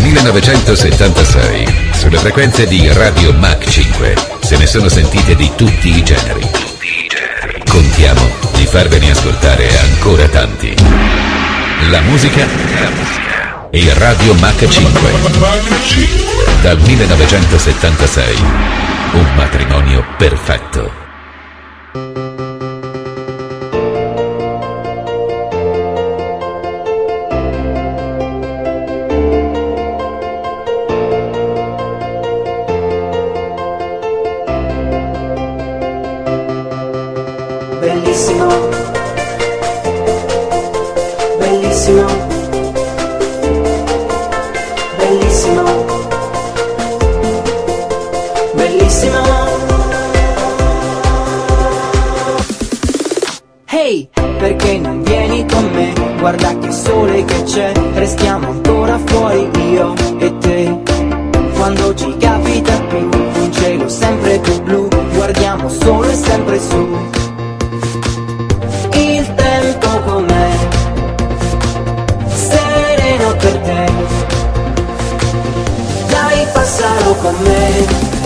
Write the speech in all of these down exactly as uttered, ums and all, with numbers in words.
millenovecentosettantasei, sulle frequenze di Radio Mach cinque, se ne sono sentite di tutti i generi. Contiamo di farvene ascoltare ancora tanti. La musica e Radio Mach cinque. Dal millenovecentosettantasei, un matrimonio perfetto. Bellissimo, bellissimo, bellissimo, bellissimo. Hey, perché non vieni con me? Guarda che sole che c'è, restiamo ancora fuori io e te. Quando ci capita più, un cielo sempre più blu, guardiamo solo e sempre su. Il tempo com'è, sereno per te, dai passalo con me,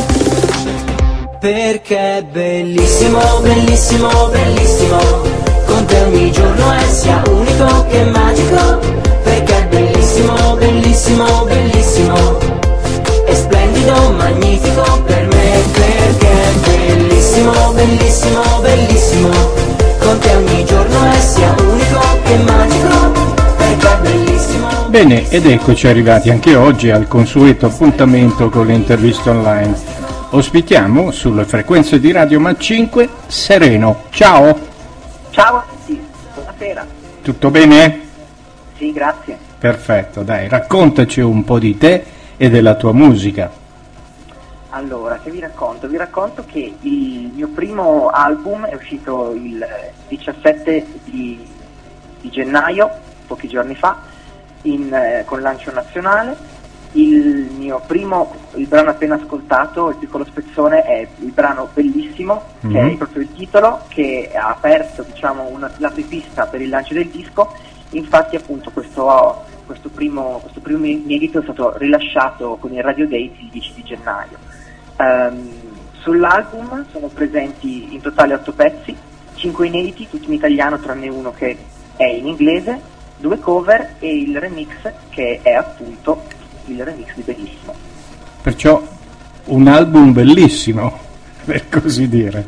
perché è bellissimo, bellissimo, bellissimo, con te ogni giorno è sia unico che magico, perché è bellissimo, bellissimo, bellissimo, è splendido, magnifico per me, perché è bellissimo, bellissimo, bellissimo, con te ogni giorno è sia unico che magico, perché è bellissimo. Bene, ed eccoci arrivati anche oggi al consueto appuntamento con le interviste online. Ospitiamo sulle frequenze di Radio Mach cinque Sereno. Ciao! Ciao a tutti, buonasera. Tutto bene? Sì, grazie. Perfetto, dai, raccontaci un po' di te e della tua musica. Allora, che vi racconto? Vi racconto che il mio primo album è uscito il diciassette di, di gennaio, pochi giorni fa, in, eh, con lancio nazionale. Il mio primo, il brano appena ascoltato, Il piccolo spezzone, è il brano Bellissimo, mm-hmm. che è proprio il titolo, che ha aperto, diciamo, una, l'apripista per il lancio del disco. Infatti, appunto, questo, questo primo, questo primo inedito è stato rilasciato con il Radio Days il dieci di gennaio. Um, sull'album sono presenti in totale otto pezzi, cinque inediti, tutti in italiano tranne uno che è in inglese, due cover e il remix che è appunto il remix di Bellissimo. Perciò un album bellissimo, per così dire.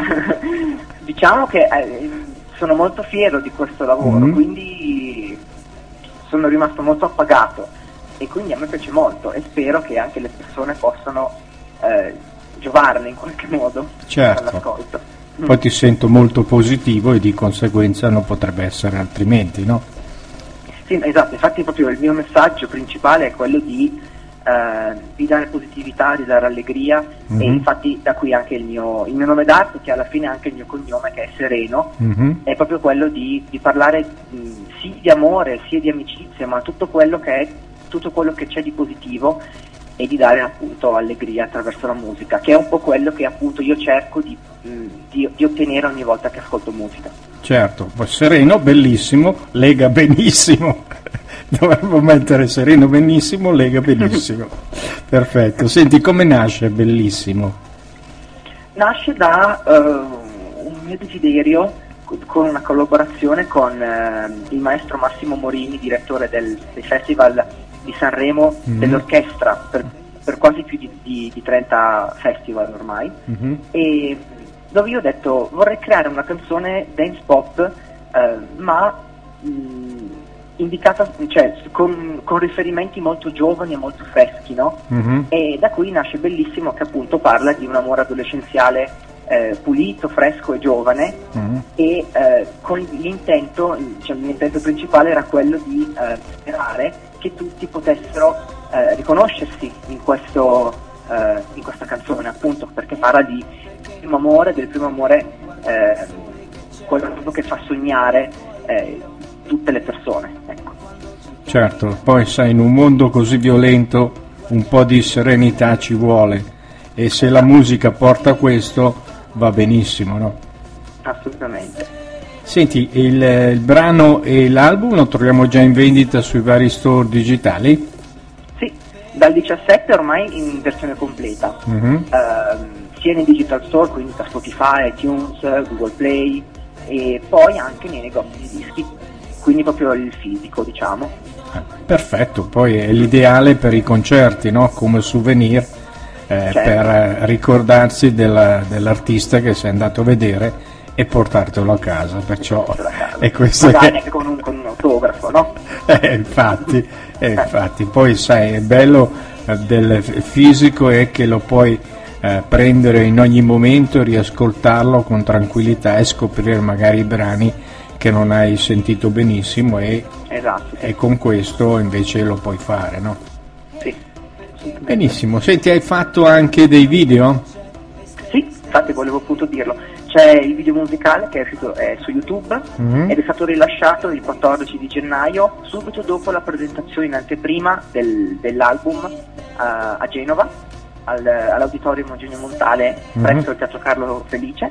Diciamo che eh, sono molto fiero di questo lavoro, mm-hmm. quindi sono rimasto molto appagato e quindi a me piace molto e spero che anche le persone possano Eh, giovarne in qualche modo. Certo. All'ascolto. Poi ti sento molto positivo e di conseguenza non potrebbe essere altrimenti, no? Sì, esatto, infatti proprio il mio messaggio principale è quello di, eh, di dare positività, di dare allegria, mm-hmm. e infatti da qui anche il mio, il mio nome d'arte, che alla fine è anche il mio cognome, che è Sereno, mm-hmm. è proprio quello di, di parlare mh, sì di amore, sì di amicizia, ma tutto quello che è, tutto quello che c'è di positivo, e di dare appunto allegria attraverso la musica, che è un po' quello che appunto io cerco di, di, di ottenere ogni volta che ascolto musica. Certo, poi Sereno, bellissimo, lega benissimo, dovremmo mettere Sereno benissimo, lega benissimo. Perfetto, senti, come nasce Bellissimo? Nasce da uh, un mio desiderio, con una collaborazione con uh, il maestro Massimo Morini, direttore del, del festival di Sanremo, mm-hmm. dell'orchestra per, per quasi più di, di, di trenta festival ormai, mm-hmm. e dove io ho detto vorrei creare una canzone dance pop, eh, ma mh, indicata, cioè con, con riferimenti molto giovani e molto freschi, no? Mm-hmm. E da qui nasce Bellissimo, che appunto parla di un amore adolescenziale eh, pulito, fresco e giovane, mm-hmm. e eh, con l'intento, cioè l'intento principale era quello di eh, sperare che tutti potessero eh, riconoscersi in questo eh, in questa canzone, appunto perché parla di primo amore, del primo amore, eh, quello che fa sognare eh, tutte le persone, ecco. Certo, poi sai, in un mondo così violento un po' di serenità ci vuole, e se la musica porta questo va benissimo, no? Assolutamente. Senti, il, il brano e l'album lo troviamo già in vendita sui vari store digitali? Sì, dal diciassette ormai in versione completa, mm-hmm. uh, sia nei digital store, quindi da Spotify, iTunes, Google Play, e poi anche nei negozi di dischi, quindi proprio il fisico, diciamo. Perfetto, poi è l'ideale per i concerti, no? Come souvenir, eh, certo. per ricordarsi della, dell'artista che sei andato a vedere e portartelo a casa, perciò a casa. è questo magari che... con un, con un autografo, no? Eh, infatti, eh, infatti, poi sai, è bello eh, del fisico è che lo puoi eh, prendere in ogni momento, riascoltarlo con tranquillità e scoprire magari i brani che non hai sentito benissimo e, esatto, sì. e con questo invece lo puoi fare, no? Sì. Benissimo, senti, hai fatto anche dei video? Sì, infatti volevo appunto dirlo. C'è il video musicale che è uscito è su YouTube mm-hmm. ed è stato rilasciato il quattordici di gennaio, subito dopo la presentazione in anteprima del, dell'album uh, a Genova, al, all'Auditorium Eugenio Montale mm-hmm. presso il Teatro Carlo Felice.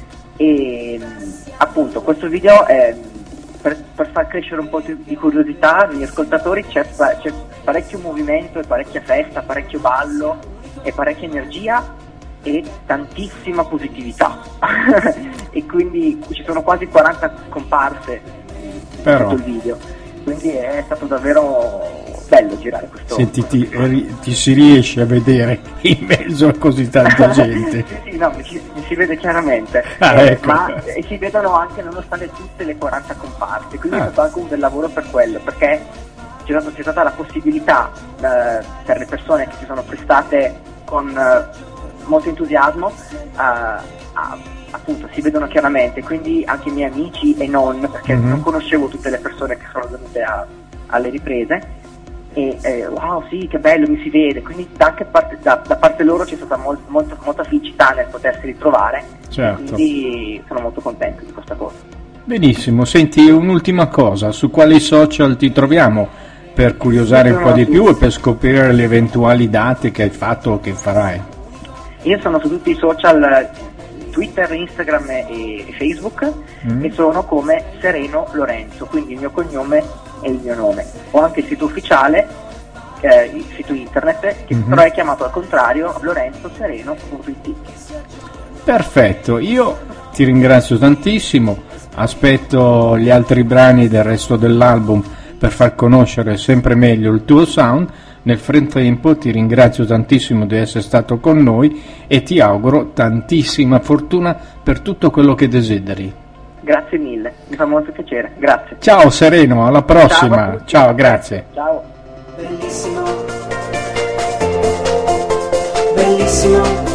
E appunto questo video è per, per far crescere un po' di curiosità negli ascoltatori. C'è, c'è parecchio movimento e parecchia festa, parecchio ballo e parecchia energia e tantissima positività e quindi ci sono quasi quaranta comparse in tutto il video, quindi è stato davvero bello girare questo. Senti, ti, questo ri, ti si riesce a vedere in mezzo a così tanta gente? sì, sì, no, mi, ci, mi si vede chiaramente, ah, eh, ecco. ma e si vedono anche nonostante tutte le quaranta comparse, quindi ah. è stato anche un bel lavoro per quello, perché c'è, stato, c'è stata la possibilità eh, per le persone che si sono prestate con eh, molto entusiasmo, uh, uh, appunto si vedono chiaramente, quindi anche i miei amici e non, perché mm-hmm. non conoscevo tutte le persone che sono venute a, alle riprese e eh, wow sì che bello, mi si vede, quindi da, anche parte, da, da parte loro c'è stata molt, molta, molta felicità nel potersi ritrovare, certo. Quindi sono molto contento di questa cosa. Benissimo, senti, un'ultima cosa, su quali social ti troviamo per curiosare un po' di più e per scoprire le eventuali date che hai fatto o che farai? Io sono su tutti i social, Twitter, Instagram e Facebook, mm. e sono come Sereno Lorenzo, quindi il mio cognome e il mio nome. Ho anche il sito ufficiale, eh, il sito internet, che mm-hmm. però è chiamato al contrario lorenzo sereno punto it. Perfetto, io ti ringrazio tantissimo, aspetto gli altri brani del resto dell'album per far conoscere sempre meglio il tuo sound. Nel frattempo ti ringrazio tantissimo di essere stato con noi e ti auguro tantissima fortuna per tutto quello che desideri. Grazie mille, mi fa molto piacere, grazie. Ciao Sereno, alla prossima. Ciao, Ciao, grazie. Ciao. Bellissimo, bellissimo.